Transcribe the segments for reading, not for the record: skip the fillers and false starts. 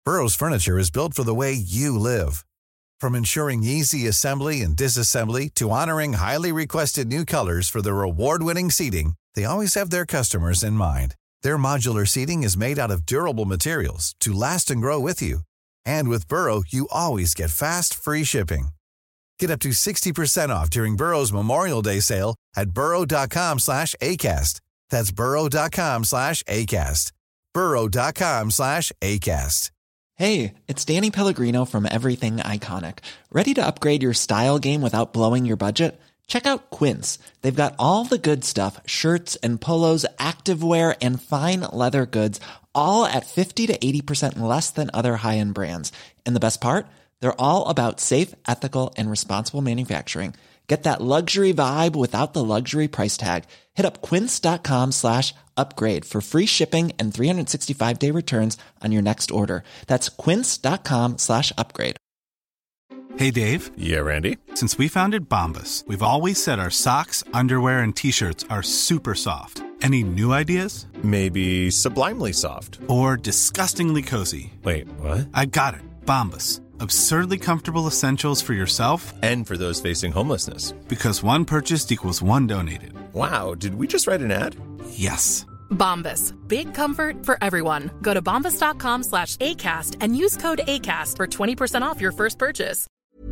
Burrow's furniture is built for the way you live. From ensuring easy assembly and disassembly to honoring highly requested new colors for their award-winning seating, they always have their customers in mind. Their modular seating is made out of durable materials to last and grow with you. And with Burrow, you always get fast, free shipping. Get up to 60% off during Burrow's Memorial Day sale at burrow.com/ACAST. That's burrow.com/ACAST. burrow.com/ACAST. Hey, it's Danny Pellegrino from Everything Iconic. Ready to upgrade your style game without blowing your budget? Check out Quince. They've got all the good stuff, shirts and polos, activewear, and fine leather goods, all at 50 to 80% less than other high-end brands. And the best part? They're all about safe, ethical, and responsible manufacturing. Get that luxury vibe without the luxury price tag. Hit up quince.com/upgrade for free shipping and 365-day returns on your next order. That's quince.com/upgrade. Hey, Dave. Yeah, Randy. Since we founded Bombas, we've always said our socks, underwear, and T-shirts are super soft. Any new ideas? Maybe sublimely soft. Or disgustingly cozy. Wait, what? I got it. Bombas. Absurdly comfortable essentials for yourself and for those facing homelessness. Because one purchased equals one donated. Wow, did we just write an ad? Yes. Bombas. Big comfort for everyone. Go to bombas.com/ACAST and use code ACAST for 20% off your first purchase.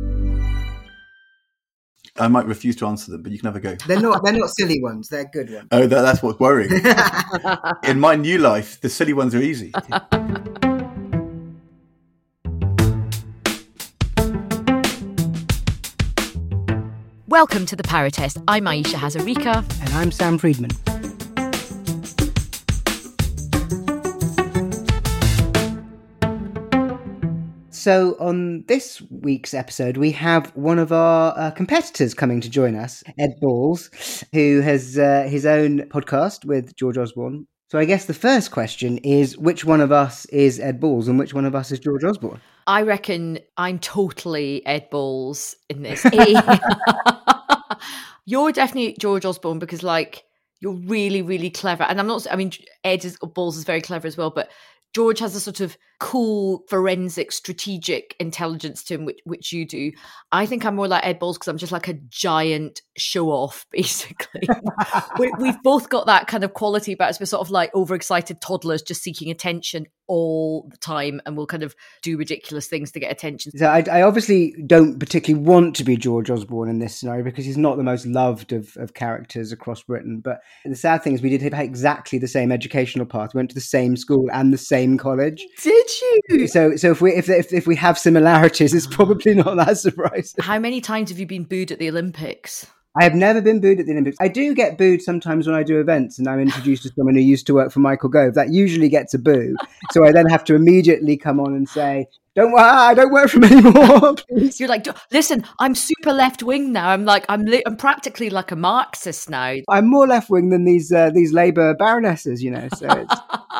I might refuse to answer them, but you can have a go. They're not silly ones. They're good ones. Oh, that's what's worrying. In my new life, the silly ones are easy. Welcome to The Power Test. I'm Aisha Hazarika. And I'm Sam Friedman. So on this week's episode, we have one of our competitors coming to join us, Ed Balls, who has his own podcast with George Osborne. So I guess the first question is, which one of us is Ed Balls and which one of us is George Osborne? I reckon I'm totally Ed Balls in this. You're definitely George Osborne because, like, you're really, really clever. And Ed Balls is very clever as well, but George has a sort of cool forensic strategic intelligence to him, which you do. I think I'm more like Ed Balls because I'm just like a giant show off, basically. We've both got that kind of quality about us. We're sort of like overexcited toddlers just seeking attention all the time, and we'll kind of do ridiculous things to get attention. So I obviously don't particularly want to be George Osborne in this scenario because he's not the most loved of characters across Britain. But the sad thing is we did have exactly the same educational path. We went to the same school and the same college. Did you? So if we have similarities, it's probably not that surprising. How many times have you been booed at the Olympics? I have never been booed at the Olympics. I do get booed sometimes when I do events and I'm introduced to someone who used to work for Michael Gove. That usually gets a boo. So I then have to immediately come on and say, I don't work for him anymore. Please. You're like, listen, I'm super left wing now. I'm practically like a Marxist now. I'm more left wing than these Labour baronesses, you know. So it's...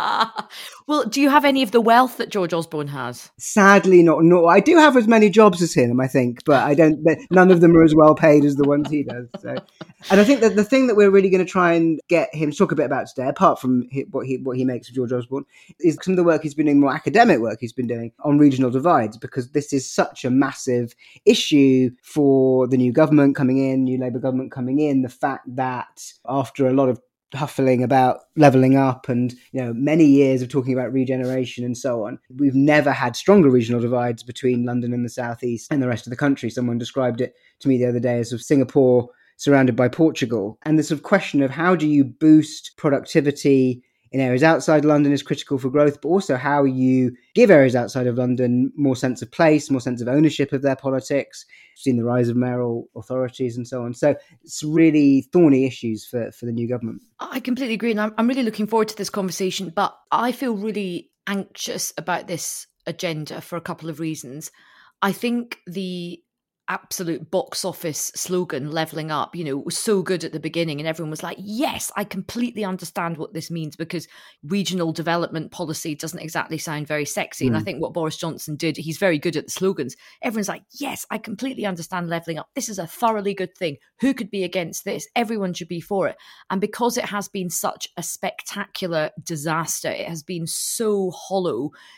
Well, do you have any of the wealth that George Osborne has? Sadly, not. No, I do have as many jobs as him, I think, but I don't. None of them are as well paid as the ones he does. So, and I think that the thing that we're really going to try and get him to talk a bit about today, apart from what he makes of George Osborne, is some of the work he's been doing, more academic work he's been doing on regional divides, because this is such a massive issue for the new government coming in, new Labour government coming in. The fact that after a lot of huffling about levelling up and, you know, many years of talking about regeneration and so on, we've never had stronger regional divides between London and the southeast and the rest of the country. Someone described it to me the other day as sort of Singapore surrounded by Portugal. And the sort of question of how do you boost productivity in areas outside London is critical for growth, but also how you give areas outside of London more sense of place, more sense of ownership of their politics. We've seen the rise of mayoral authorities and so on. So it's really thorny issues for the new government. I completely agree. And I'm really looking forward to this conversation, but I feel really anxious about this agenda for a couple of reasons. I think the absolute box office slogan, levelling up, you know, was so good at the beginning and everyone was like, yes, I completely understand what this means, because regional development policy doesn't exactly sound very sexy. And I think what Boris Johnson did, he's very good at the slogans. Everyone's like, yes, I completely understand levelling up. This is a thoroughly good thing. Who could be against this? Everyone should be for it. And because it has been such a spectacular disaster, it has been so hollow.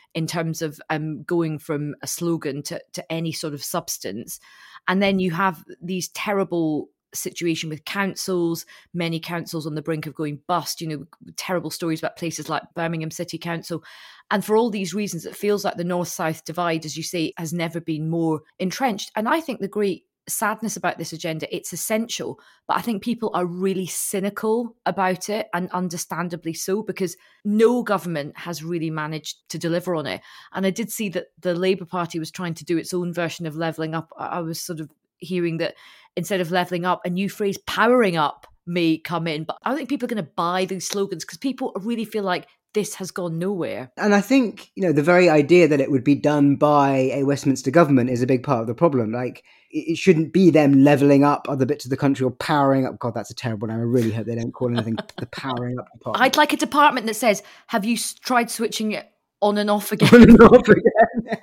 in terms of going from a slogan to any sort of substance. And then you have these terrible situation with councils, many councils on the brink of going bust, terrible stories about places like Birmingham City Council. And for all these reasons, it feels like the North-South divide, as you say, has never been more entrenched. And I think the great sadness about this agenda, it's essential, but I think people are really cynical about it, and understandably so, because no government has really managed to deliver on it. And I did see that the Labour Party was trying to do its own version of levelling up. I was sort of hearing that instead of levelling up, a new phrase, powering up, may come in. But I don't think people are going to buy these slogans because people really feel like this has gone nowhere. And I think, the very idea that it would be done by a Westminster government is a big part of the problem. Like, it shouldn't be them levelling up other bits of the country or powering up. God, that's a terrible name. I really hope they don't call anything the powering up department. I'd like a department that says, have you tried switching it on and off again? On and off again.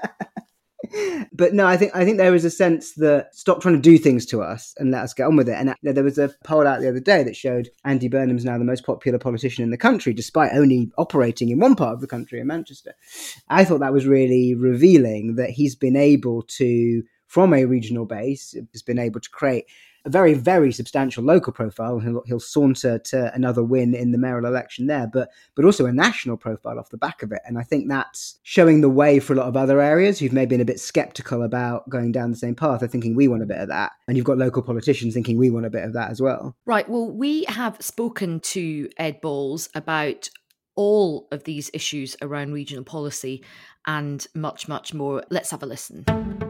But no, I think there is a sense that stop trying to do things to us and let us get on with it. And there was a poll out the other day that showed Andy Burnham's now the most popular politician in the country, despite only operating in one part of the country, in Manchester. I thought that was really revealing, that he's been able to, from a regional base, has been able to create a very, very substantial local profile. He'll saunter to another win in the mayoral election there, but also a national profile off the back of it. And I think that's showing the way for a lot of other areas who've maybe been a bit sceptical about going down the same path. They're thinking we want a bit of that. And you've got local politicians thinking we want a bit of that as well. Right. Well, we have spoken to Ed Balls about all of these issues around regional policy and much, much more. Let's have a listen.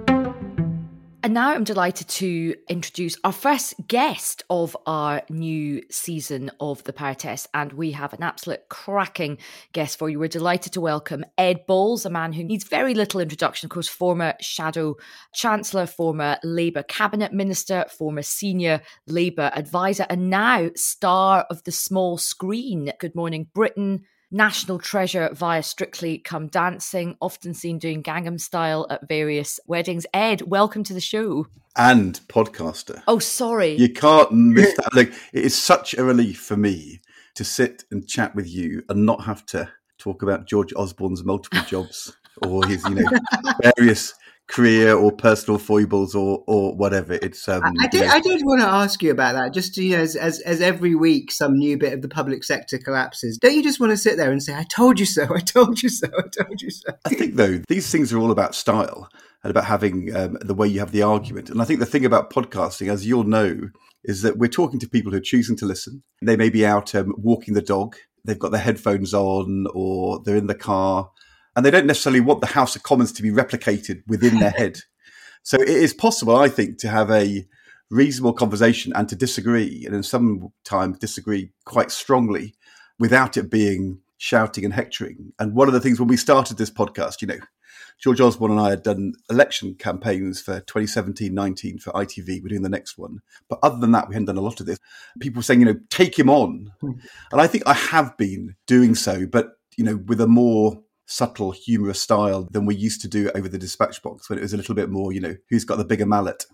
And now I'm delighted to introduce our first guest of our new season of the Power Test. And we have an absolute cracking guest for you. We're delighted to welcome Ed Balls, a man who needs very little introduction. Of course, former Shadow Chancellor, former Labour Cabinet Minister, former Senior Labour Advisor, and now star of the small screen. Good Morning Britain, national treasure via Strictly Come Dancing, often seen doing Gangnam Style at various weddings. Ed, welcome to the show. And podcaster. Oh, sorry. You can't miss that. Like, it is such a relief for me to sit and chat with you and not have to talk about George Osborne's multiple jobs or his, various career or personal foibles or whatever. It's I did want to ask you about that. Just as every week some new bit of the public sector collapses, don't you just want to sit there and say, I told you so, I told you so, I told you so? I think though these things are all about style and about having the way you have the argument. And I think the thing about podcasting, as you'll know, is that we're talking to people who are choosing to listen. They may be out walking the dog, they've got their headphones on, or they're in the car, and they don't necessarily want the House of Commons to be replicated within their head. So it is possible, I think, to have a reasonable conversation and to disagree, and in some time disagree quite strongly without it being shouting and hectoring. And one of the things when we started this podcast, George Osborne and I had done election campaigns for 2017-19 for ITV. We're doing the next one. But other than that, we hadn't done a lot of this. People were saying, take him on. And I think I have been doing so, but, with a more subtle, humorous style than we used to do over the dispatch box, when it was a little bit more, who's got the bigger mallet.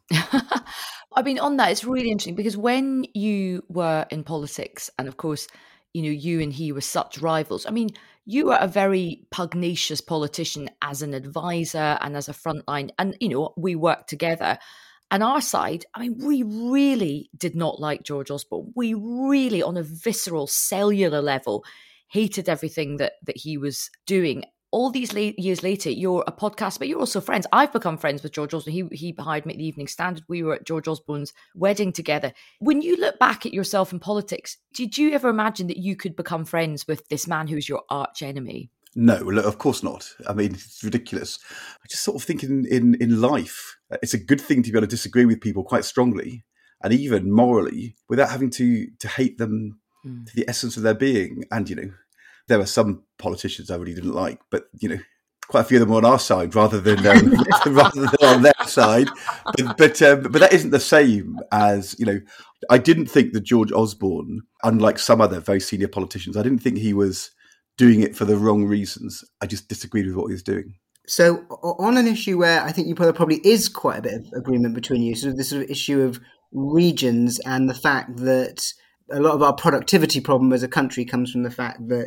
I mean, on that, it's really interesting because when you were in politics, and of course, you and he were such rivals. I mean, you were a very pugnacious politician as an advisor and as a frontline. And, we worked together. And our side, I mean, we really did not like George Osborne. We really, on a visceral, cellular level, hated everything that he was doing. All these years later, you're a podcaster, but you're also friends. I've become friends with George Osborne. He hired me at the Evening Standard. We were at George Osborne's wedding together. When you look back at yourself in politics, did you ever imagine that you could become friends with this man who's your arch enemy? No, of course not. I mean, it's ridiculous. I just sort of think in life, it's a good thing to be able to disagree with people quite strongly and even morally without having to hate them to the essence of their being. And, there were some politicians I really didn't like, but, quite a few of them were on our side rather than on their side. But that isn't the same as, I didn't think that George Osborne, unlike some other very senior politicians, I didn't think he was doing it for the wrong reasons. I just disagreed with what he was doing. So on an issue where I think there probably is quite a bit of agreement between you, sort of this sort of issue of regions and the fact that a lot of our productivity problem as a country comes from the fact that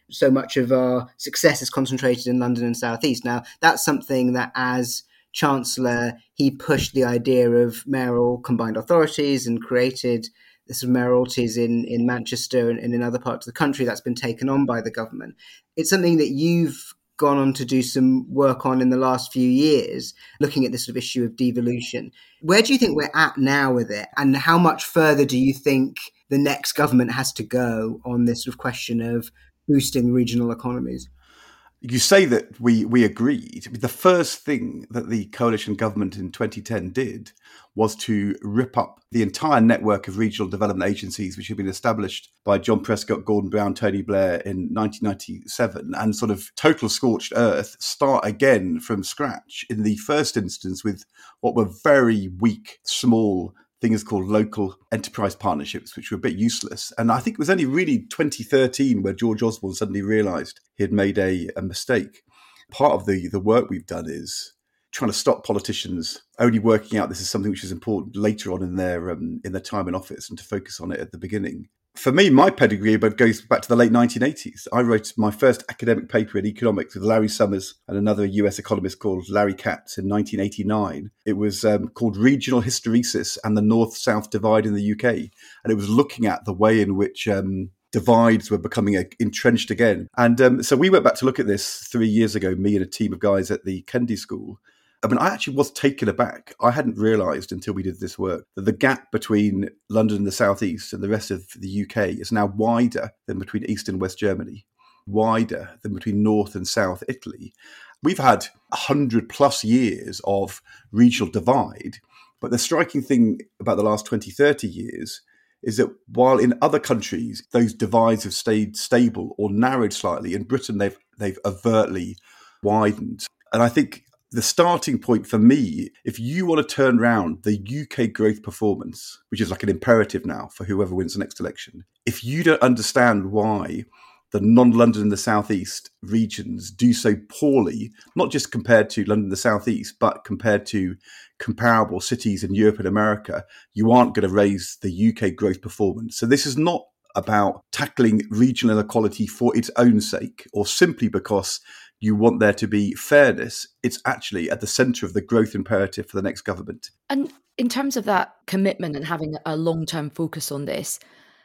so much of our success is concentrated in London and South East. Now, that's something that as Chancellor, he pushed the idea of mayoral combined authorities and created the sort of mayoralties in Manchester and in other parts of the country. That's been taken on by the government. It's something that you've gone on to do some work on in the last few years, looking at this sort of issue of devolution. Where do you think we're at now with it? And how much further do you think the next government has to go on this sort of question of boosting regional economies? You say that we agreed. The first thing that the coalition government in 2010 did was to rip up the entire network of regional development agencies which had been established by John Prescott, Gordon Brown, Tony Blair in 1997, and sort of total scorched earth, start again from scratch in the first instance with what were very weak, small things called local enterprise partnerships, which were a bit useless. And I think it was only really 2013 where George Osborne suddenly realised he had made a mistake. Part of the work we've done is trying to stop politicians only working out this is something which is important later on in their time in office and to focus on it at the beginning. For me, my pedigree goes back to the late 1980s. I wrote my first academic paper in economics with Larry Summers and another US economist called Larry Katz in 1989. It was called Regional Hysteresis and the North-South Divide in the UK. And it was looking at the way in which divides were becoming entrenched again. And so we went back to look at this 3 years ago, me and a team of guys at the Kennedy School. I mean, I actually was taken aback. I hadn't realised until we did this work that the gap between London and the South East and the rest of the UK is now wider than between East and West Germany, wider than between North and South Italy. We've had 100 plus years of regional divide, but the striking thing about the last 20, 30 years is that while in other countries those divides have stayed stable or narrowed slightly, in Britain they've overtly widened. And I think the starting point for me, if you want to turn around the UK growth performance, which is like an imperative now for whoever wins the next election, if you don't understand why the non-London and the South East regions do so poorly, not just compared to London and the South East, but compared to comparable cities in Europe and America, you aren't going to raise the UK growth performance. So this is not about tackling regional inequality for its own sake or simply because you want there to be fairness. It's actually at the centre of the growth imperative for the next government. And in terms of that commitment and having a long-term focus on this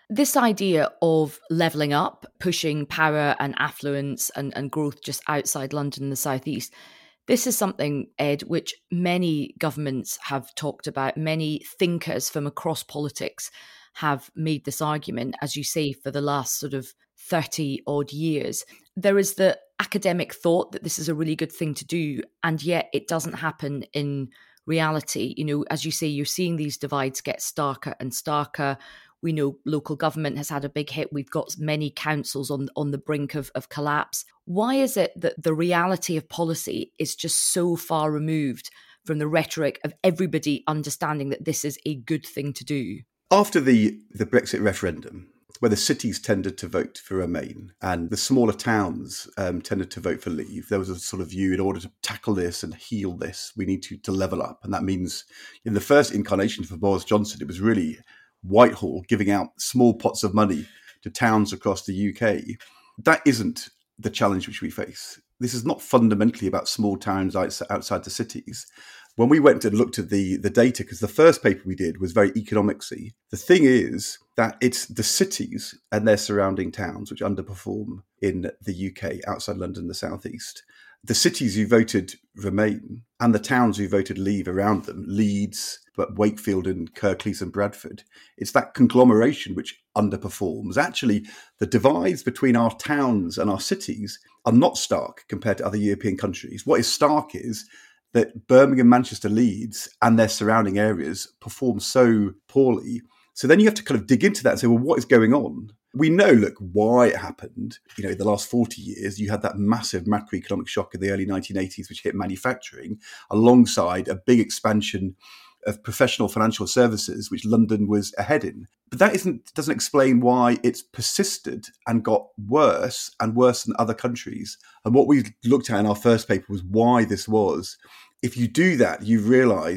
idea of levelling up, pushing power and affluence and growth just outside London and the South East, this is something, Ed, which many governments have talked about. Many thinkers from across politics have made this argument, as you say, for the last sort of 30 odd years. There is the academic thought that this is a really good thing to do, and yet it doesn't happen in reality. You know, as you say, you're seeing these divides get starker and starker. We know local government has had a big hit. We've got many councils on the brink of collapse. Why is it that the reality of policy is just so far removed from the rhetoric of everybody understanding that this is a good thing to do? After the Brexit referendum, where the cities tended to vote for Remain and the smaller towns tended to vote for Leave, there was a sort of view, in order to tackle this and heal this, we need to level up. And that means in the first incarnation for Boris Johnson, it was really Whitehall giving out small pots of money to towns across the UK. That isn't the challenge which we face. This is not fundamentally about small towns outside the cities. When we went and looked at the data, because the first paper we did was very economicsy, the thing is that it's the cities and their surrounding towns which underperform in the UK outside London and the South East. The cities who voted Remain and the towns who voted Leave around them, Leeds, but Wakefield and Kirklees and Bradford, it's that conglomeration which underperforms. Actually, the divides between our towns and our cities are not stark compared to other European countries. What is stark is that Birmingham, Manchester, Leeds and their surrounding areas perform so poorly. So then you have to kind of dig into that and say, well, what is going on? We know, look, why it happened. You know, the last 40 years, you had that massive macroeconomic shock in the early 1980s, which hit manufacturing, alongside a big expansion of professional financial services, which London was ahead in. But that doesn't explain why it's persisted and got worse and worse than other countries. And what we looked at in our first paper was why this was. If you do that, you realise that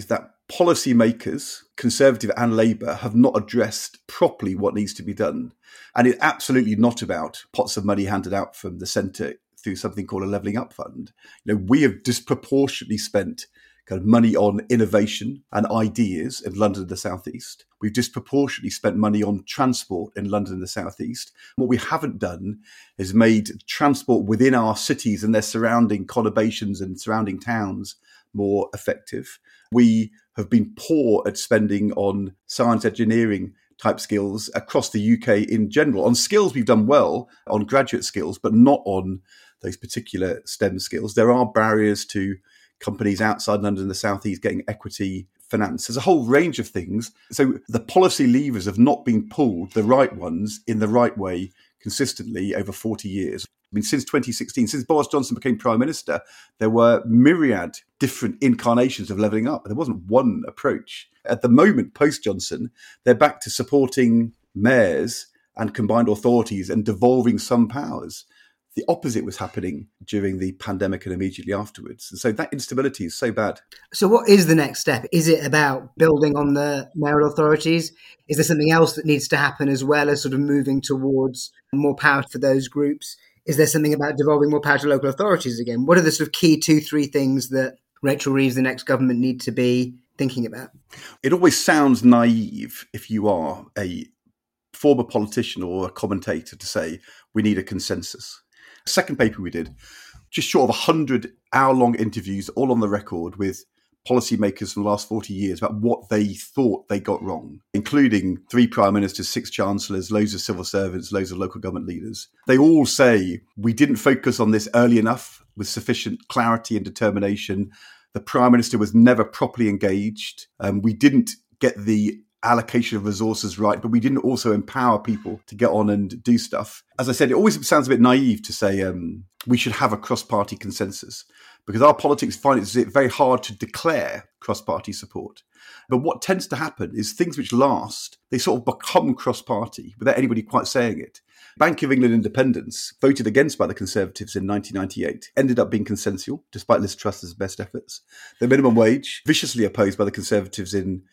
policymakers, Conservative and Labour, have not addressed properly what needs to be done. And it's absolutely not about pots of money handed out from the centre through something called a Levelling Up Fund. We have disproportionately spent kind of money on innovation and ideas in London and the South East. We've disproportionately spent money on transport in London and the South East. What we haven't done is made transport within our cities and their surrounding conurbations and surrounding towns more effective. We have been poor at spending on science engineering type skills across the UK in general. On skills, we've done well on graduate skills, but not on those particular STEM skills. There are barriers to companies outside London and the South East getting equity finance. There's a whole range of things. So the policy levers have not been pulled, the right ones, in the right way consistently over 40 years. I mean, since 2016, since Boris Johnson became Prime Minister, there were myriad different incarnations of levelling up. There wasn't one approach. At the moment, post-Johnson, they're back to supporting mayors and combined authorities and devolving some powers. The opposite was happening during the pandemic and immediately afterwards. And so that instability is so bad. So what is the next step? Is it about building on the mayoral authorities? Is there something else that needs to happen as well as sort of moving towards more power for those groups? Is there something about devolving more power to local authorities again? What are the sort of key 2-3 things that Rachel Reeves, the next government, need to be thinking about? It always sounds naive if you are a former politician or a commentator to say we need a consensus. Second paper we did, just short of 100 hour-long interviews, all on the record with policymakers from the last 40 years about what they thought they got wrong, including 3 prime ministers, 6 chancellors, loads of civil servants, loads of local government leaders. They all say we didn't focus on this early enough with sufficient clarity and determination. The prime minister was never properly engaged. We didn't get the allocation of resources right, but we didn't also empower people to get on and do stuff. As I said, it always sounds a bit naive to say we should have a cross-party consensus, because our politics find it very hard to declare cross-party support. But what tends to happen is things which last, they sort of become cross-party without anybody quite saying it. Bank of England independence, voted against by the Conservatives in 1998, ended up being consensual, despite Liz Truss's best efforts. The minimum wage, viciously opposed by the Conservatives in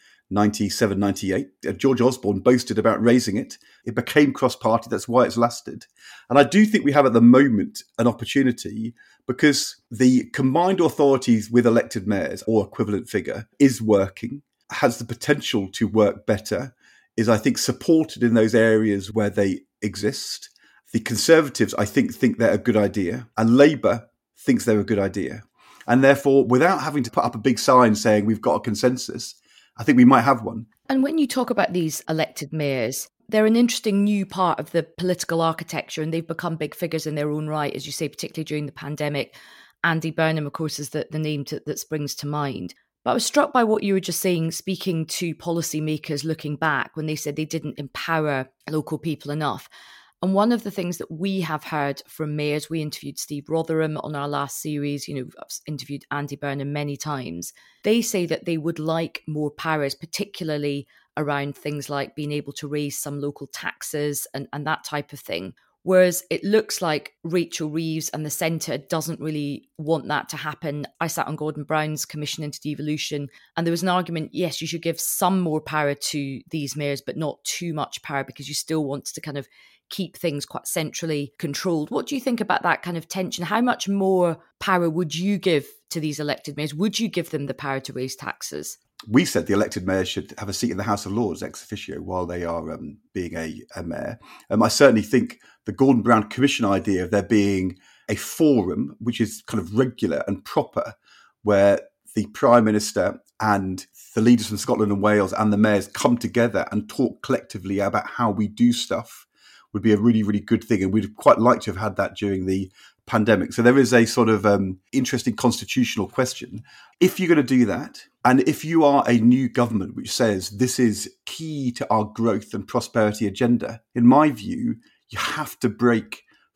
97, 98. George Osborne boasted about raising it. It became cross-party. That's why it's lasted. And I do think we have at the moment an opportunity, because the combined authorities with elected mayors or equivalent figure is working, has the potential to work better, is, I think, supported in those areas where they exist. The Conservatives, I think they're a good idea, and Labour thinks they're a good idea. And therefore, without having to put up a big sign saying we've got a consensus, I think we might have one. And when you talk about these elected mayors, they're an interesting new part of the political architecture, and they've become big figures in their own right, as you say, particularly during the pandemic. Andy Burnham, of course, is the name that springs to mind. But I was struck by what you were just saying, speaking to policymakers looking back, when they said they didn't empower local people enough. And one of the things that we have heard from mayors, we interviewed Steve Rotherham on our last series, I've interviewed Andy Burnham many times. They say that they would like more powers, particularly around things like being able to raise some local taxes and that type of thing. Whereas it looks like Rachel Reeves and the centre doesn't really want that to happen. I sat on Gordon Brown's Commission into Devolution, and there was an argument, yes, you should give some more power to these mayors, but not too much power, because you still want to kind of keep things quite centrally controlled. What do you think about that kind of tension? How much more power would you give to these elected mayors? Would you give them the power to raise taxes? We said the elected mayor should have a seat in the House of Lords ex officio while they are being a mayor. I certainly think the Gordon Brown Commission idea of there being a forum which is kind of regular and proper, where the Prime Minister and the leaders from Scotland and Wales and the mayors come together and talk collectively about how we do stuff, would be a really, really good thing. And we'd quite like to have had that during the pandemic. So there is a sort of interesting constitutional question. If you're going to do that, and if you are a new government which says this is key to our growth and prosperity agenda, in my view, you have to break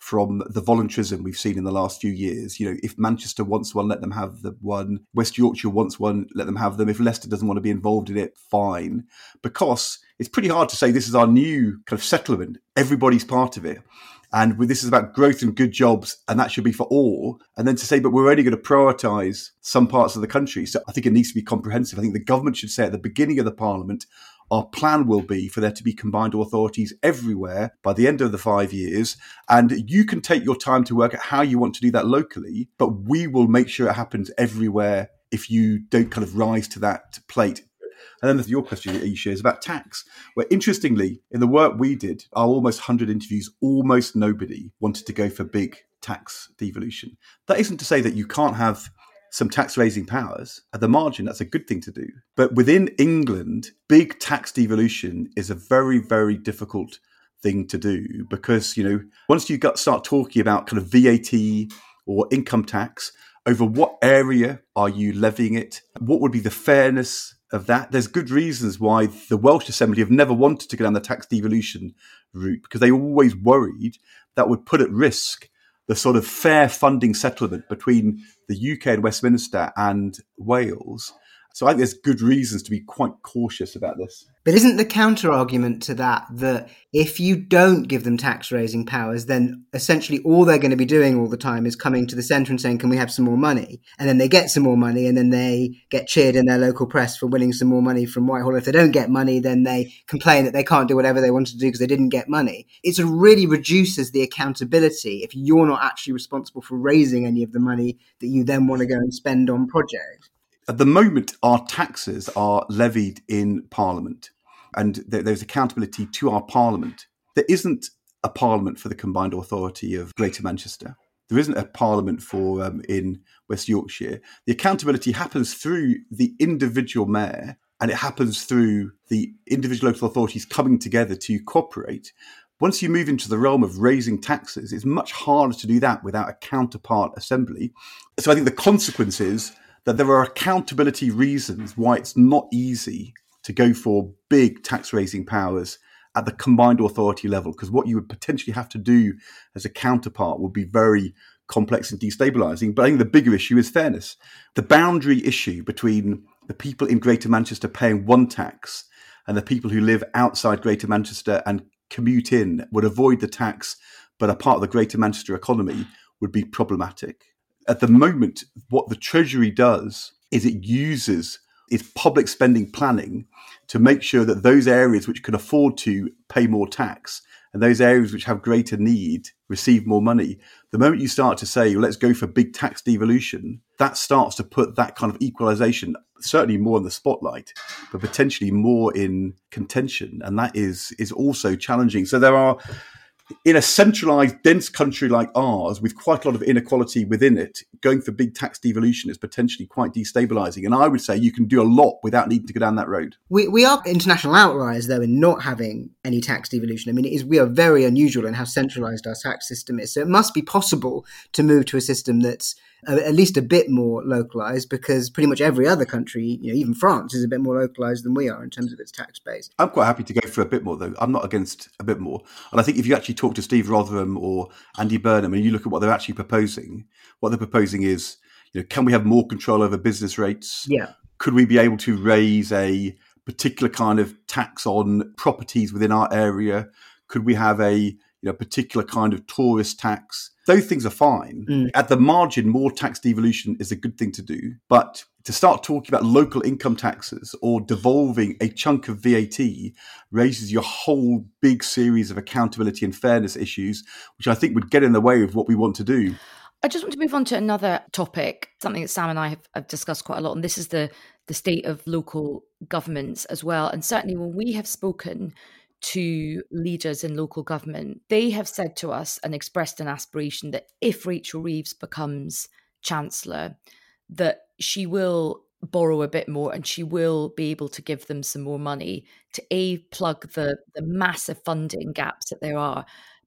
from the voluntarism we've seen in the last few years. You know, if Manchester wants one, let them have the one. West Yorkshire wants one, let them have them. If Leicester doesn't want to be involved in it, fine. Because it's pretty hard to say this is our new kind of settlement. Everybody's part of it. And this is about growth and good jobs, and that should be for all. And then to say, but we're only going to prioritise some parts of the country. So I think it needs to be comprehensive. I think the government should say at the beginning of the Parliament, our plan will be for there to be combined authorities everywhere by the end of the 5 years. And you can take your time to work out how you want to do that locally, but we will make sure it happens everywhere if you don't kind of rise to that plate. And then your question, Isha, is about tax, where interestingly, in the work we did, our almost 100 interviews, almost nobody wanted to go for big tax devolution. That isn't to say that you can't have some tax raising powers. At the margin, that's a good thing to do. But within England, big tax devolution is a very, very difficult thing to do because, you know, once you start talking about kind of VAT or income tax, over what area are you levying it? What would be the fairness of that? There's good reasons why the Welsh Assembly have never wanted to go down the tax devolution route, because they always worried that would put at risk the sort of fair funding settlement between the UK and Westminster and Wales. So I think there's good reasons to be quite cautious about this. But isn't the counter-argument to that if you don't give them tax-raising powers, then essentially all they're going to be doing all the time is coming to the centre and saying, can we have some more money? And then they get some more money, and then they get cheered in their local press for winning some more money from Whitehall. If they don't get money, then they complain that they can't do whatever they wanted to do because they didn't get money. It sort of really reduces the accountability if you're not actually responsible for raising any of the money that you then want to go and spend on projects. At the moment, our taxes are levied in Parliament, and there's accountability to our Parliament. There isn't a Parliament for the combined authority of Greater Manchester. There isn't a Parliament for in West Yorkshire. The accountability happens through the individual mayor, and it happens through the individual local authorities coming together to cooperate. Once you move into the realm of raising taxes, it's much harder to do that without a counterpart assembly. So I think the consequence is that there are accountability reasons why it's not easy to go for big tax raising powers at the combined authority level, because what you would potentially have to do as a counterpart would be very complex and destabilising. But I think the bigger issue is fairness. The boundary issue between the people in Greater Manchester paying one tax and the people who live outside Greater Manchester and commute in would avoid the tax but are part of the Greater Manchester economy would be problematic. At the moment, what the Treasury does is it uses its public spending planning to make sure that those areas which can afford to pay more tax and those areas which have greater need receive more money. The moment you start to say, well, let's go for big tax devolution, that starts to put that kind of equalisation certainly more in the spotlight, but potentially more in contention. And that is also challenging. So there are, in a centralised, dense country like ours, with quite a lot of inequality within it, going for big tax devolution is potentially quite destabilising. And I would say you can do a lot without needing to go down that road. We are international outliers, though, in not having any tax devolution. I mean, we are very unusual in how centralised our tax system is. So it must be possible to move to a system that's at least a bit more localised, because pretty much every other country, even France, is a bit more localised than we are in terms of its tax base. I'm quite happy to go for a bit more, though. I'm not against a bit more. And I think if you actually talk to Steve Rotherham or Andy Burnham and you look at what they're actually proposing, what they're proposing is, can we have more control over business rates? Yeah. Could we be able to raise a particular kind of tax on properties within our area? Could we have a particular kind of tourist tax? Those things are fine. At the margin, more tax devolution is a good thing to do. But to start talking about local income taxes or devolving a chunk of VAT raises your whole big series of accountability and fairness issues, which I think would get in the way of what we want to do. I just want to move on to another topic, something that Sam and I have discussed quite a lot, and this is the state of local governments as well. And certainly when we have spoken to leaders in local government, they have said to us and expressed an aspiration that if Rachel Reeves becomes Chancellor, that she will borrow a bit more and she will be able to give them some more money to plug the massive funding gaps that there are,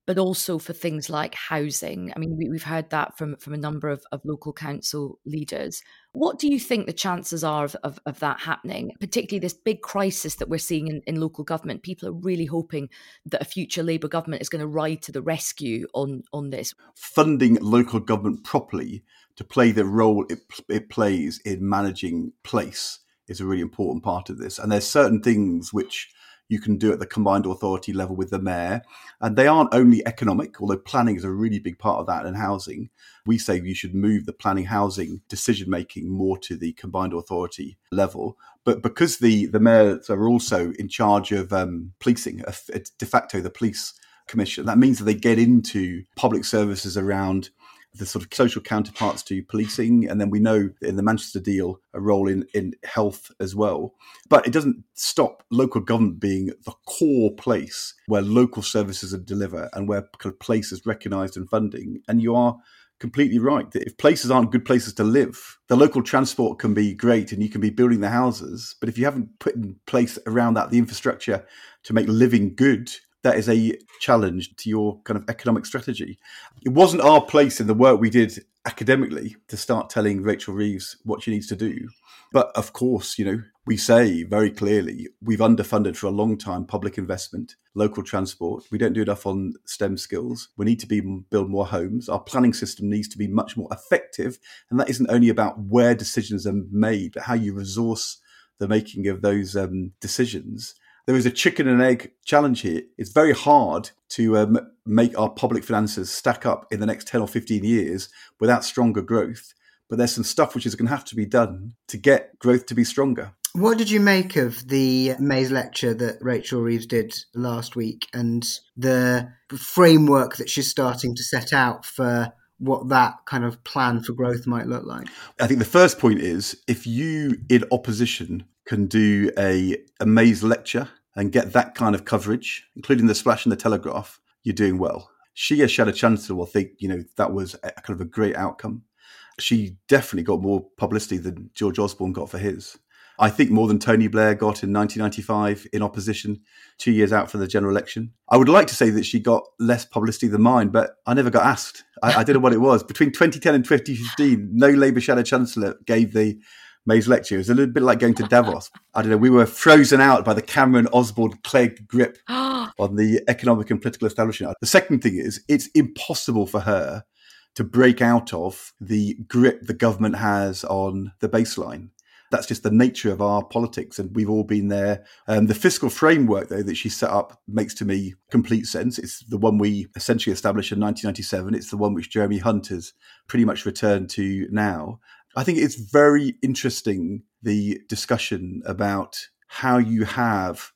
but also for things like housing. I mean, we've heard that from a number of local council leaders. What do you think the chances are of that happening, particularly this big crisis that we're seeing in local government? People are really hoping that a future Labour government is going to ride to the rescue on this. Funding local government properly to play the role it plays in managing place is a really important part of this. And there's certain things which you can do at the combined authority level with the mayor. And they aren't only economic, although planning is a really big part of that, and housing. We say you should move the planning housing decision-making more to the combined authority level. But because the mayors are also in charge of policing, de facto the police commission, that means that they get into public services around the sort of social counterparts to policing. And then we know in the Manchester deal, a role in health as well. But it doesn't stop local government being the core place where local services are delivered and where kind of place is recognised in funding. And you are completely right that if places aren't good places to live, the local transport can be great and you can be building the houses. But if you haven't put in place around that the infrastructure to make living good, that is a challenge to your kind of economic strategy. It wasn't our place in the work we did academically to start telling Rachel Reeves what she needs to do. But of course, we say very clearly, we've underfunded for a long time public investment, local transport. We don't do enough on STEM skills. We need to build more homes. Our planning system needs to be much more effective. And that isn't only about where decisions are made, but how you resource the making of those decisions. There is a chicken and egg challenge here. It's very hard to make our public finances stack up in the next 10 or 15 years without stronger growth. But there's some stuff which is going to have to be done to get growth to be stronger. What did you make of the May's lecture that Rachel Reeves did last week and the framework that she's starting to set out for what that kind of plan for growth might look like? I think the first point is, if you in opposition can do a May's lecture and get that kind of coverage, including the splash in the Telegraph, you're doing well. She, as Shadow Chancellor, will think, that was a kind of a great outcome. She definitely got more publicity than George Osborne got for his. I think more than Tony Blair got in 1995 in opposition, 2 years out from the general election. I would like to say that she got less publicity than mine, but I never got asked. I don't know what it was. Between 2010 and 2015, no Labour Shadow Chancellor gave the May's lecture. It was a little bit like going to Davos. I don't know. We were frozen out by the Cameron Osborne Clegg grip on the economic and political establishment. The second thing is, it's impossible for her to break out of the grip the government has on the baseline. That's just the nature of our politics, and we've all been there. The fiscal framework, though, that she set up makes to me complete sense. It's the one we essentially established in 1997. It's the one which Jeremy Hunt has pretty much returned to now. I think it's very interesting, the discussion about how you have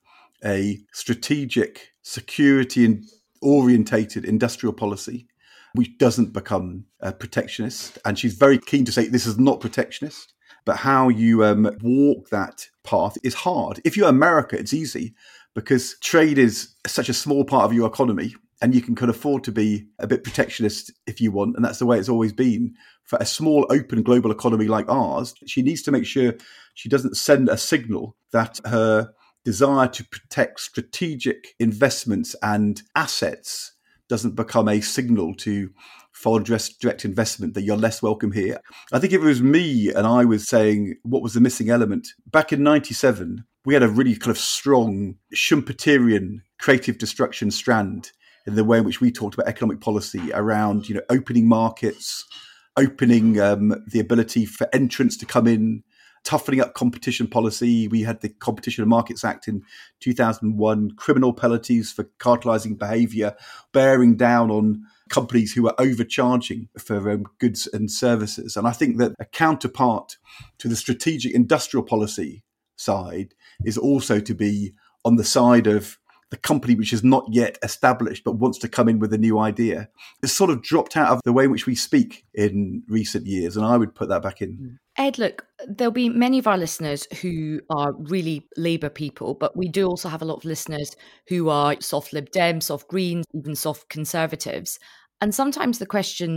a strategic, security and orientated industrial policy which doesn't become protectionist. And she's very keen to say this is not protectionist. But how you walk that path is hard. If you're America, it's easy because trade is such a small part of your economy and you can afford to be a bit protectionist if you want. And that's the way it's always been. For a small, open global economy like ours, she needs to make sure she doesn't send a signal that her desire to protect strategic investments and assets doesn't become a signal to foreign direct investment that you're less welcome here. I think if it was me and I was saying what was the missing element, back in 97, we had a really kind of strong Schumpeterian creative destruction strand in the way in which we talked about economic policy around, opening markets, opening the ability for entrants to come in, toughening up competition policy. We had the Competition and Markets Act in 2001, criminal penalties for cartelising behaviour, bearing down on companies who are overcharging for goods and services. And I think that a counterpart to the strategic industrial policy side is also to be on the side of the company which is not yet established but wants to come in with a new idea. It's sort of dropped out of the way in which we speak in recent years, and I would put that back in. Ed, look, there'll be many of our listeners who are really Labour people, but we do also have a lot of listeners who are soft Lib Dems, soft Greens, even soft Conservatives. And sometimes the question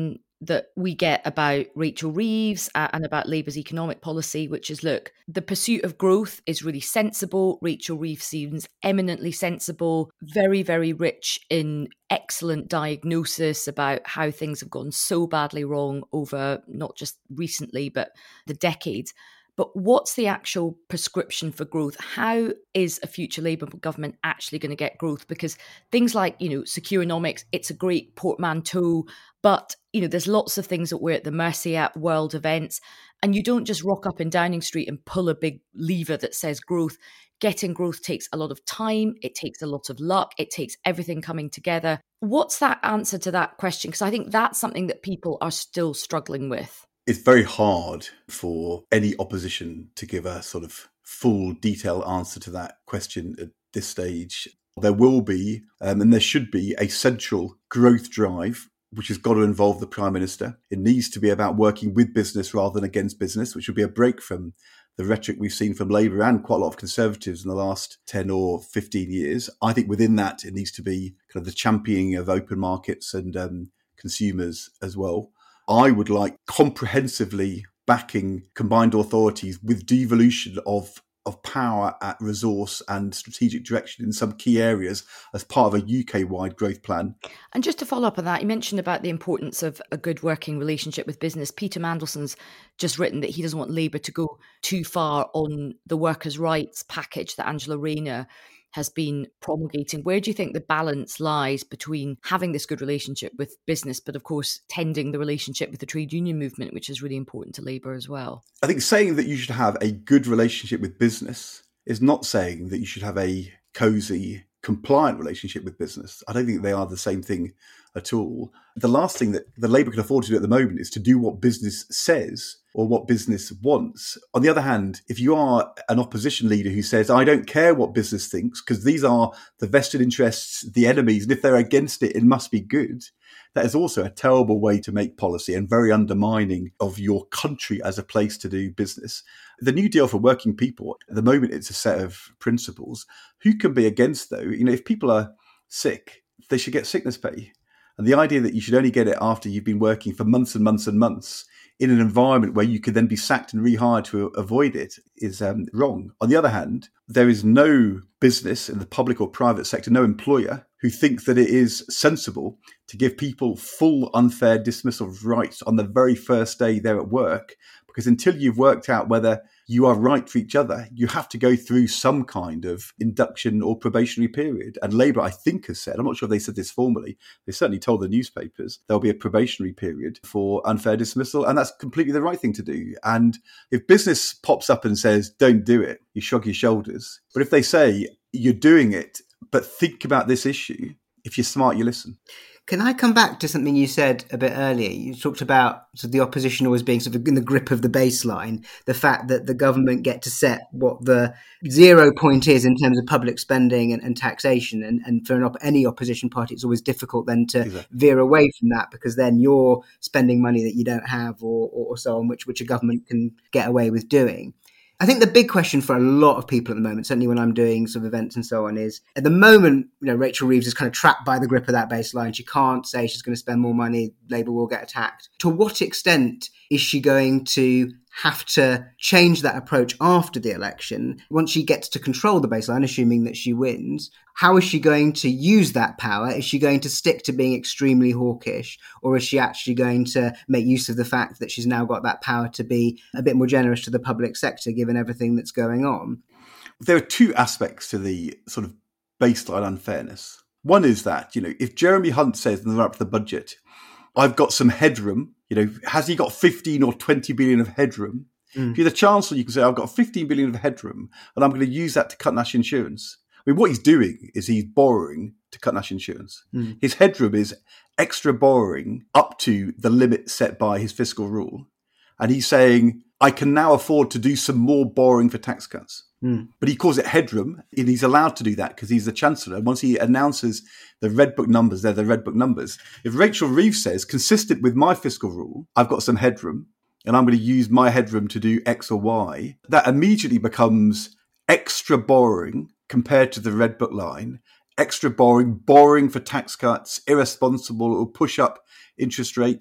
that we get about Rachel Reeves and about Labour's economic policy, which is, look, the pursuit of growth is really sensible. Rachel Reeves seems eminently sensible, very, very rich in excellent diagnosis about how things have gone so badly wrong over not just recently, but the decades. But what's the actual prescription for growth? How is a future Labour government actually going to get growth? Because things like, Securenomics, it's a great portmanteau, but, there's lots of things that we're at the mercy at, world events, and you don't just rock up in Downing Street and pull a big lever that says growth. Getting growth takes a lot of time. It takes a lot of luck. It takes everything coming together. What's that answer to that question? Because I think that's something that people are still struggling with. It's very hard for any opposition to give a sort of full, detailed answer to that question at this stage. There will be, and there should be, a central growth drive, which has got to involve the Prime Minister. It needs to be about working with business rather than against business, which would be a break from the rhetoric we've seen from Labour and quite a lot of Conservatives in the last 10 or 15 years. I think within that, it needs to be kind of the championing of open markets and consumers as well. I would like comprehensively backing combined authorities with devolution of power at resource and strategic direction in some key areas as part of a UK-wide growth plan. And just to follow up on that, you mentioned about the importance of a good working relationship with business. Peter Mandelson's just written that he doesn't want Labour to go too far on the workers' rights package that Angela Rayner has been promulgating. Where do you think the balance lies between having this good relationship with business, but of course tending the relationship with the trade union movement, which is really important to Labour as well? I think saying that you should have a good relationship with business is not saying that you should have a cosy, compliant relationship with business. I don't think they are the same thing at all. The last thing that the Labour can afford to do at the moment is to do what business says or what business wants. On the other hand, if you are an opposition leader who says, I don't care what business thinks because these are the vested interests, the enemies, and if they're against it, it must be good, that is also a terrible way to make policy and very undermining of your country as a place to do business. The New Deal for working people, at the moment, it's a set of principles. Who can be against, though? If people are sick, they should get sickness pay. And the idea that you should only get it after you've been working for months and months and months in an environment where you could then be sacked and rehired to avoid it is wrong. On the other hand, there is no business in the public or private sector, no employer who thinks that it is sensible to give people full unfair dismissal of rights on the very first day they're at work, because until you've worked out whether you are right for each other, you have to go through some kind of induction or probationary period. And Labour, I think, has said, I'm not sure if they said this formally, they certainly told the newspapers there'll be a probationary period for unfair dismissal. And that's completely the right thing to do. And if business pops up and says, don't do it, you shrug your shoulders. But if they say, you're doing it, but think about this issue, if you're smart, you listen. Can I come back to something you said a bit earlier? You talked about sort of the opposition always being sort of in the grip of the baseline, the fact that the government get to set what the 0 point is in terms of public spending and taxation. And for any opposition party, it's always difficult then to veer away from that, because then you're spending money that you don't have or so on, which a government can get away with doing. I think the big question for a lot of people at the moment, certainly when I'm doing sort of events and so on, is at the moment, Rachel Reeves is kind of trapped by the grip of that baseline. She can't say she's going to spend more money. Labour will get attacked. To what extent is she going to have to change that approach after the election? Once she gets to control the baseline, assuming that she wins, how is she going to use that power? Is she going to stick to being extremely hawkish, or is she actually going to make use of the fact that she's now got that power to be a bit more generous to the public sector, given everything that's going on? There are two aspects to the sort of baseline unfairness. One is that, if Jeremy Hunt says in the run up to the budget, I've got some headroom, has he got 15 or 20 billion of headroom? If you're the Chancellor, you can say, I've got 15 billion of headroom and I'm going to use that to cut national insurance. I mean, what he's doing is he's borrowing to cut national insurance. His headroom is extra borrowing up to the limit set by his fiscal rule. And he's saying, I can now afford to do some more borrowing for tax cuts. But he calls it headroom, and he's allowed to do that because he's the Chancellor. And once he announces the Red Book numbers, they're the Red Book numbers. If Rachel Reeves says, consistent with my fiscal rule, I've got some headroom, and I'm going to use my headroom to do X or Y, that immediately becomes extra borrowing compared to the Red Book line, extra borrowing for tax cuts, irresponsible or push up interest rates.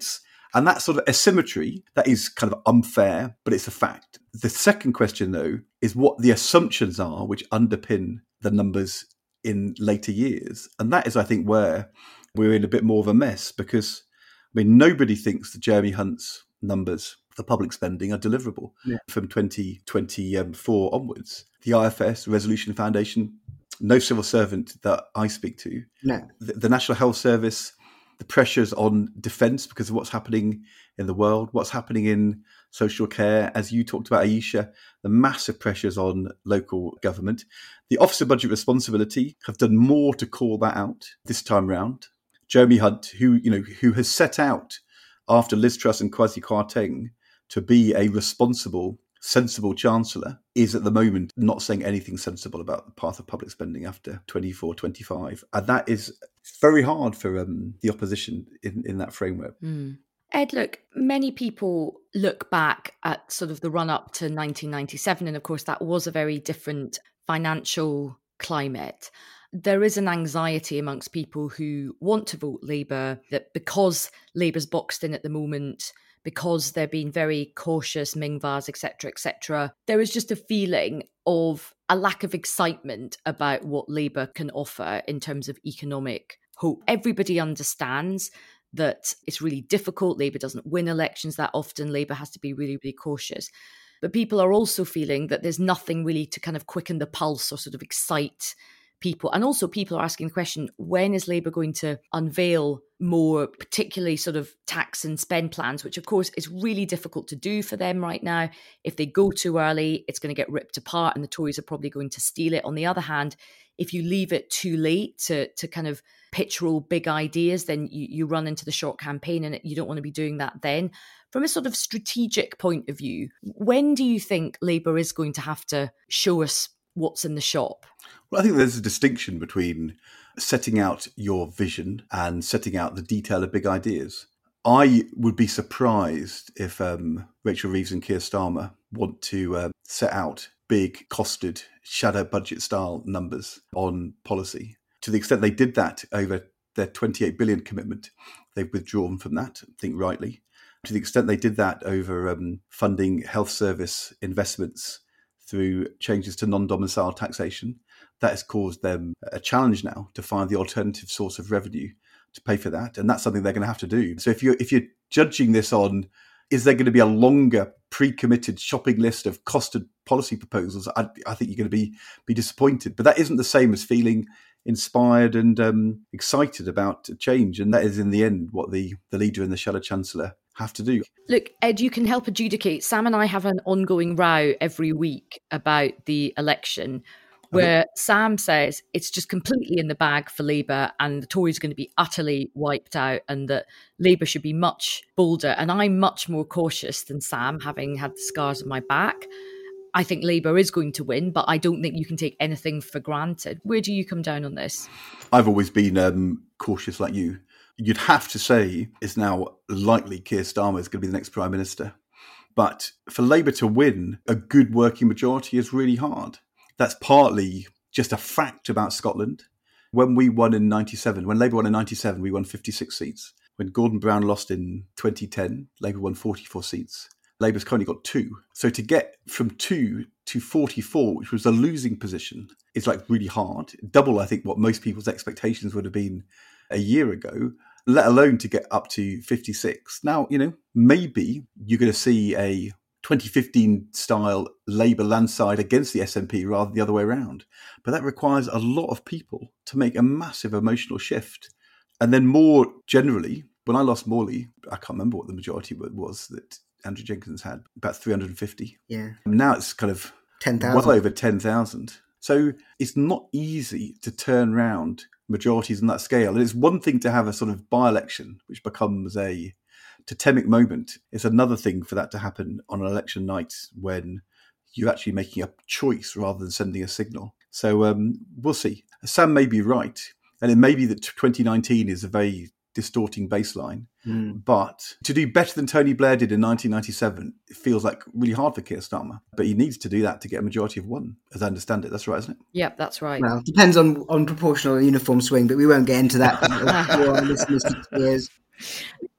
And that sort of asymmetry, that is kind of unfair, but it's a fact. The second question, though, is what the assumptions are which underpin the numbers in later years. And that is, I think, where we're in a bit more of a mess, because, I mean, nobody thinks that Jeremy Hunt's numbers for public spending are deliverable from 2024 onwards. The IFS, Resolution Foundation, no civil servant that I speak to. No. The National Health Service, the pressures on defence because of what's happening in the world, what's happening in social care, as you talked about, Aisha, the massive pressures on local government. The Office of Budget Responsibility have done more to call that out this time round. Jeremy Hunt, who has set out after Liz Truss and Kwasi Kwarteng to be a responsible, sensible chancellor, is at the moment not saying anything sensible about the path of public spending after 24-25. And that is very hard for the opposition in that framework. Ed, look, many people look back at sort of the run-up to 1997, and of course that was a very different financial climate. There is an anxiety amongst people who want to vote Labour that because Labour's boxed in at the moment, because they're being very cautious, Ming Vaz, etc., there is just a feeling of a lack of excitement about what Labour can offer in terms of economic hope. Everybody understands that it's really difficult. Labour doesn't win elections that often. Labour has to be really, really cautious. But people are also feeling that there's nothing really to kind of quicken the pulse or sort of excite people. And also people are asking the question, when is Labour going to unveil more particularly sort of tax and spend plans, which of course is really difficult to do for them right now. If they go too early, it's going to get ripped apart and the Tories are probably going to steal it. On the other hand, if you leave it too late to kind of pitch roll big ideas, then you run into the short campaign and you don't want to be doing that then. From a sort of strategic point of view, when do you think Labour is going to have to show us what's in the shop? Well, I think there's a distinction between setting out your vision and setting out the detail of big ideas. I would be surprised if Rachel Reeves and Keir Starmer want to set out big, costed, shadow budget style numbers on policy. To the extent they did that over their 28 billion commitment, they've withdrawn from that, I think rightly. To the extent they did that over funding health service investments through changes to non-domicile taxation, that has caused them a challenge now to find the alternative source of revenue to pay for that. And that's something they're going to have to do. So if you're judging this on, is there going to be a longer pre-committed shopping list of costed policy proposals, I think you're going to be disappointed. But that isn't the same as feeling inspired and excited about change. And that is in the end what the leader and the shadow chancellor have to do. Look, Ed, you can help adjudicate. Sam and I have an ongoing row every week about the election where Sam says it's just completely in the bag for Labour and the Tories are going to be utterly wiped out and that Labour should be much bolder. And I'm much more cautious than Sam, having had the scars on my back. I think Labour is going to win, but I don't think you can take anything for granted. Where do you come down on this? I've always been cautious like you. You'd have to say it's now likely Keir Starmer is going to be the next Prime Minister. But for Labour to win a good working majority is really hard. That's partly just a fact about Scotland. When we won in 97, when Labour won in 97, we won 56 seats. When Gordon Brown lost in 2010, Labour won 44 seats. Labour's currently got 2. So to get from 2 to 44, which was a losing position, is like really hard. Double, I think, what most people's expectations would have been a year ago, let alone to get up to 56. Now, maybe you're going to see a 2015 style Labour landslide against the SNP rather than the other way around. But that requires a lot of people to make a massive emotional shift. And then more generally, when I lost Morley, I can't remember what the majority was that Andrew Jenkins had, about 350. Yeah. Now it's kind of 10,000. well over 10,000. So it's not easy to turn around majorities on that scale. And it's one thing to have a sort of by-election, which becomes a totemic moment. It's another thing for that to happen on an election night when you're actually making a choice rather than sending a signal. So we'll see. Sam may be right. And it may be that 2019 is a very distorting baseline. But to do better than Tony Blair did in 1997, it feels like really hard for Keir Starmer. But he needs to do that to get a majority of 1, as I understand it. That's right, isn't it? Yep, that's right. Well, it depends on proportional uniform swing, but we won't get into that.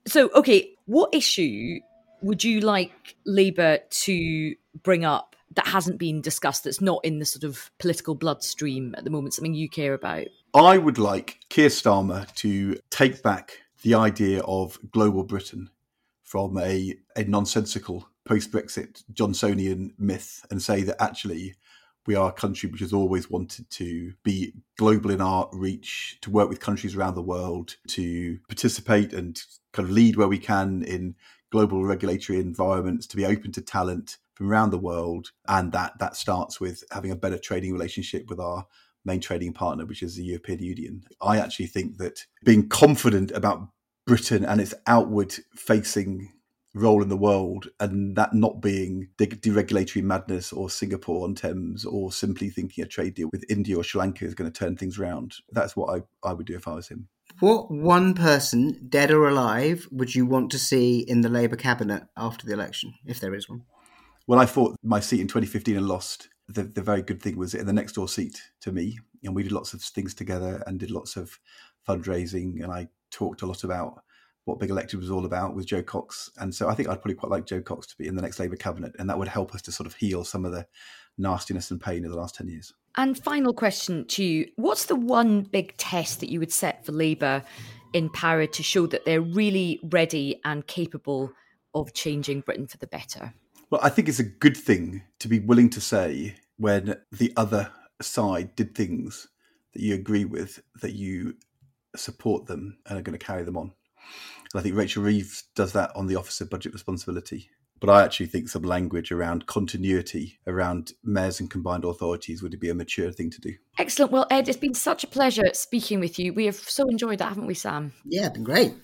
So, okay, what issue would you like Labour to bring up that hasn't been discussed, that's not in the sort of political bloodstream at the moment, something you care about? I would like Keir Starmer to take back the idea of global Britain from a nonsensical post-Brexit Johnsonian myth and say that actually we are a country which has always wanted to be global in our reach, to work with countries around the world, to participate and kind of lead where we can in global regulatory environments, to be open to talent from around the world. And that starts with having a better trading relationship with our main trading partner, which is the European Union. I actually think that being confident about Britain and its outward facing role in the world, and that not being deregulatory madness or Singapore on Thames or simply thinking a trade deal with India or Sri Lanka is going to turn things around. That's what I would do if I was him. What one person, dead or alive, would you want to see in the Labour cabinet after the election, if there is one? Well, I fought my seat in 2015 and lost. The very good thing was in the next door seat to me, and we did lots of things together and did lots of fundraising, and I talked a lot about what Big Elected was all about with Jo Cox. And so I think I'd probably quite like Jo Cox to be in the next Labour cabinet, and that would help us to sort of heal some of the nastiness and pain of the last 10 years. And final question to you. What's the one big test that you would set for Labour in power to show that they're really ready and capable of changing Britain for the better? Well, I think it's a good thing to be willing to say when the other side did things that you agree with, that you support them and are going to carry them on. And I think Rachel Reeves does that on the Office of Budget Responsibility. But I actually think some language around continuity, around mayors and combined authorities would be a mature thing to do. Excellent. Well, Ed, it's been such a pleasure speaking with you. We have so enjoyed that, haven't we, Sam? Yeah, it's been great.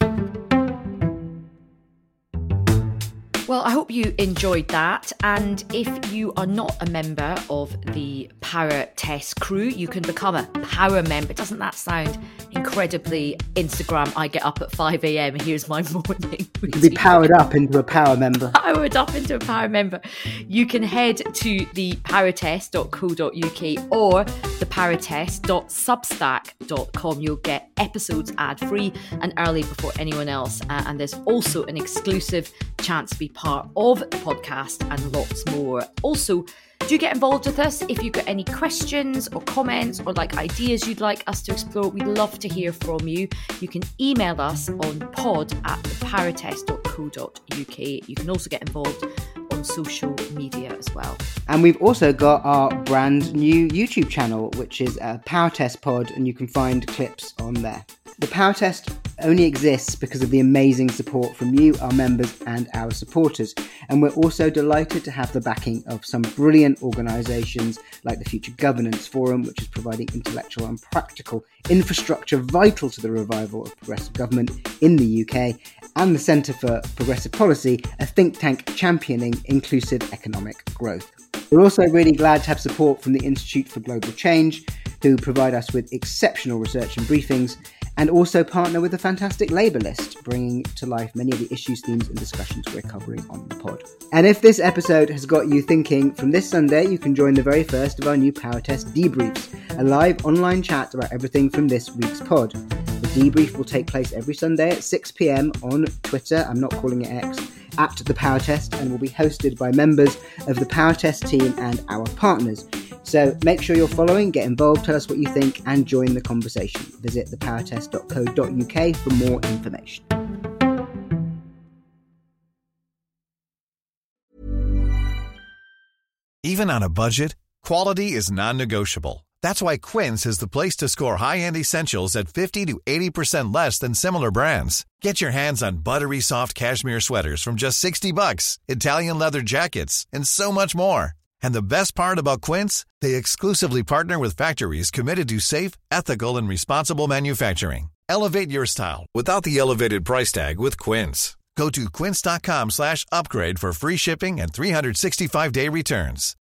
Well, I hope you enjoyed that. And if you are not a member of the Power Test crew, you can become a Power member. Doesn't that sound incredibly Instagram? I get up at 5 a.m. Here's my morning. You can be powered up into a Power member. Powered up into a Power member. You can head to the powertest.co.uk or the powertest.substack.com. You'll get episodes ad-free and early before anyone else. And there's also an exclusive chance to be part of the podcast and lots more. Also, do get involved with us if you've got any questions or comments or like ideas you'd like us to explore. We'd love to hear from you. You can email us on pod@thepowertest.co.uk. You can also get involved on social media as well. And we've also got our brand new YouTube channel, which is Power Test Pod, and you can find clips on there. The Power Test only exists because of the amazing support from you, our members, and our supporters. And we're also delighted to have the backing of some brilliant organisations like the Future Governance Forum, which is providing intellectual and practical infrastructure vital to the revival of progressive government in the UK, and the Centre for Progressive Policy, a think tank championing inclusive economic growth. We're also really glad to have support from the Institute for Global Change, who provide us with exceptional research and briefings, and also partner with the fantastic Labour List, bringing to life many of the issues, themes and discussions we're covering on the pod. And if this episode has got you thinking, from this Sunday you can join the very first of our new Power Test debriefs, a live online chat about everything from this week's pod. The debrief will take place every Sunday at 6 p.m. on Twitter, I'm not calling it X, at The Power Test, and will be hosted by members of the Power Test team and our partners. So make sure you're following, get involved, tell us what you think, and join the conversation. Visit thepowertest.co.uk for more information. Even on a budget, quality is non-negotiable. That's why Quince is the place to score high-end essentials at 50 to 80% less than similar brands. Get your hands on buttery soft cashmere sweaters from just $60, Italian leather jackets, and so much more. And the best part about Quince, they exclusively partner with factories committed to safe, ethical, and responsible manufacturing. Elevate your style without the elevated price tag with Quince. Go to quince.com/upgrade for free shipping and 365-day returns.